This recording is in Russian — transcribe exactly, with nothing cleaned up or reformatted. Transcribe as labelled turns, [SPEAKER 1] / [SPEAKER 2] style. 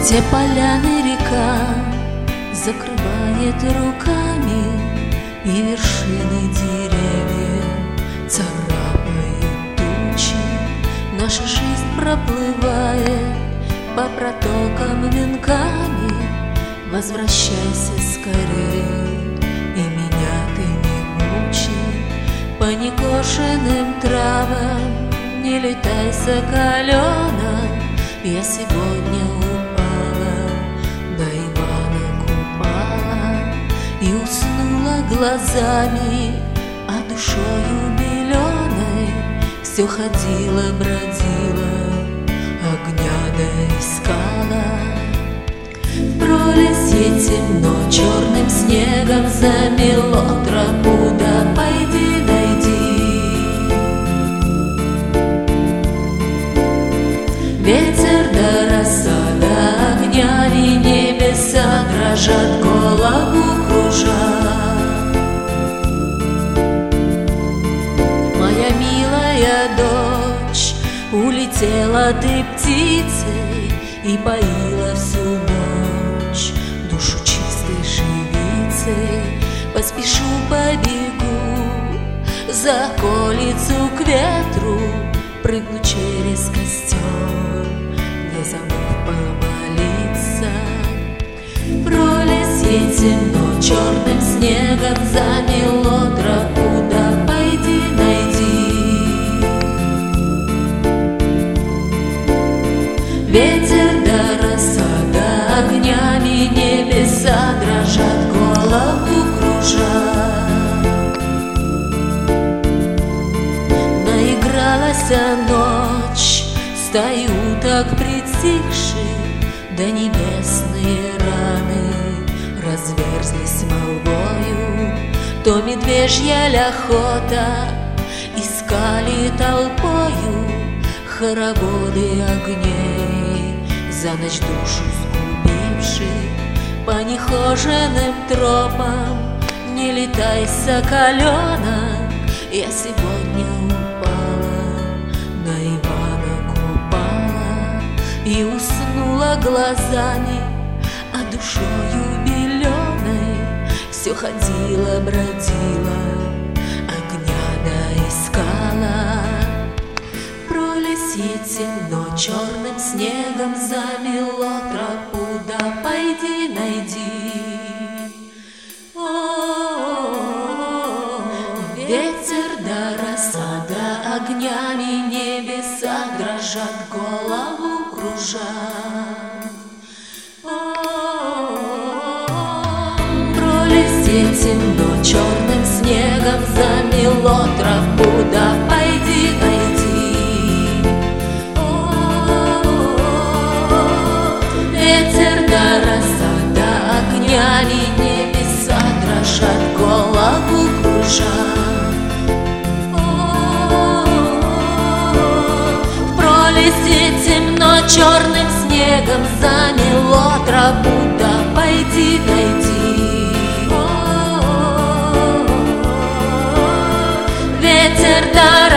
[SPEAKER 1] Все поляны река закрывает руками, и вершины деревьев царапают тучи. Наша жизнь проплывает по протокам венками. Возвращайся скорей, и меня ты не мучи. По некошенным травам не летай, соколена. Я сегодня упала, до Ивана Купала, и уснула глазами, а душою беленой все ходила, бродила, огня да искала. В пролесье темно, черным снегом замело тропу, да пойди найди. Ветер да роса, да огнями небеса дрожат, голову кружат. Моя милая дочь, улетела ты птицей и поила всю ночь душу чистой живицей. Поспешу, побегу за околицу к ветру, прыгну через костер, не забыв помолиться. В пролесье темно, черным снегом замело тропу, да пойди найди. Ветер да роса, да огнями небеса дрожат, голову кружат. Наигралась ночь, стаи уток притихших, да небесные раны разверзлись молвою. То медвежья охота искали толпою хороводы огней, за ночь душу сгубивших. По нехоженным тропам не летай, соколенок. Я сегодня упала, на Ивана Купала, и уснула глазами, а душою беленой все ходила, бродила, огня да искала. В пролесье темно, черным снегом замело тропу, да пойди найди. Ветер да роса, да огнями небеса дрожат, голову кружат. В пролесье темно, черным снегом замело тропу, да пойди найди. Ветер да роса, да огнями небеса дрожат, голову кружат. Темно, черным снегом замело тропу, да пойди найди. Ветер да